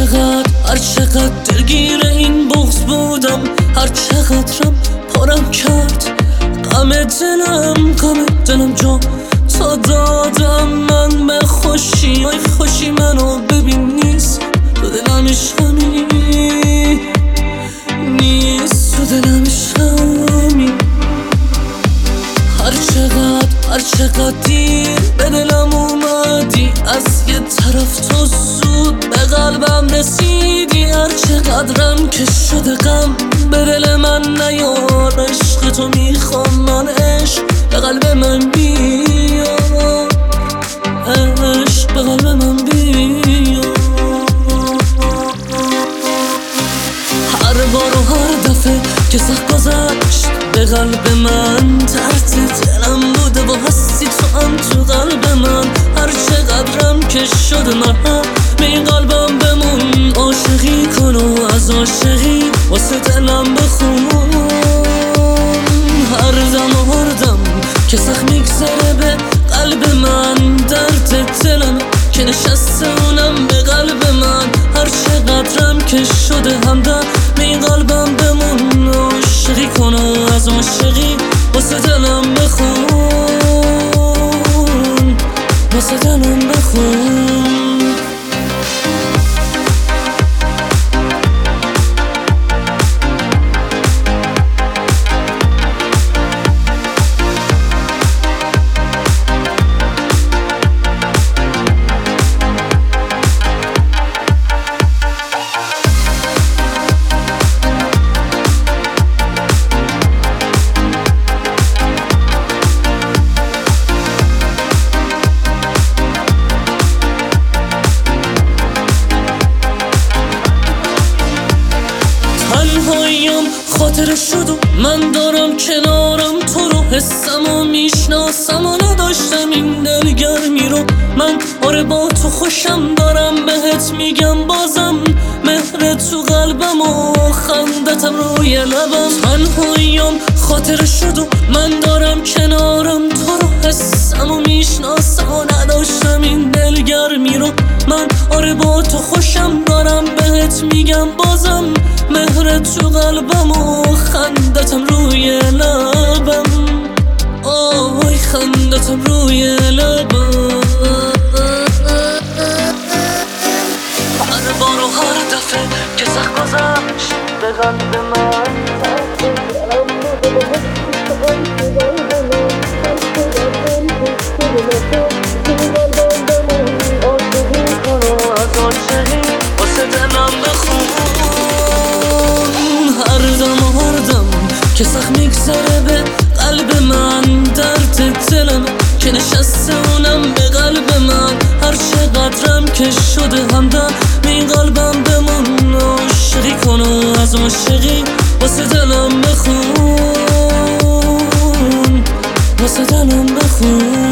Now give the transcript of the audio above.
هر چقدر دلگیر این بغض بودم، هر چقدرم پرم کرد غم دلم جا تا دادم من به خوشی. آی خوشی منو ببین نیست تو دلم عشقمی، نیست تو دلم عشقمی. هر چقدر دیر به دلم اومدی، از یه طرف تو زود به قلبم رسیدی. هر چقدرم که شده غم به دل من نیار، عشق تو میخوام من، عشق به قلب من بیا، عشق به قلب من بیا. هر بار و هر دفعه که سخت گذشت به قلب من، درد دلم بوده و هستی تو هم تو قلب من. هر چقدرم که شده من می قلبم بمون، عاشقی کن و از عاشقی واسه دلم بخون. هر دم که سخت میگذره به قلب من، درد دلم که نشسته اونم به قلب من. هر چقدرم که شده همدم می قلبم بمون، عاشقی کن و از عاشقی واسه دلم بخون، واسه دلم بخون. خاطر شد و من دارم کنارم تو رو، حسم و میشناسم و نداشتم این دلگرمی رو من. آره با تو خوشم دارم بهت میگم بازم، مهر تو قلبم و خندتم روی لبم. تنهاییم خاطر شد و من دارم کنارم تو رو، حسم و میشناسم و نداشتم این دلگرمی رو من. آره با تو خوشم دارم بهت میگم بازم، مهر تو قلبم و خندتم روی لبم. آی خندتم روی لبم. هر بار و هر دفعه که سخت گذشت به قلب من، که سخت میگذره به قلب من، درد دلم که نشسته اونم به قلب من. هر چقدرم که شده همدم می قلبم بمون، عاشقی کن و از عاشقی واسه دلم بخون، واسه دلم بخون.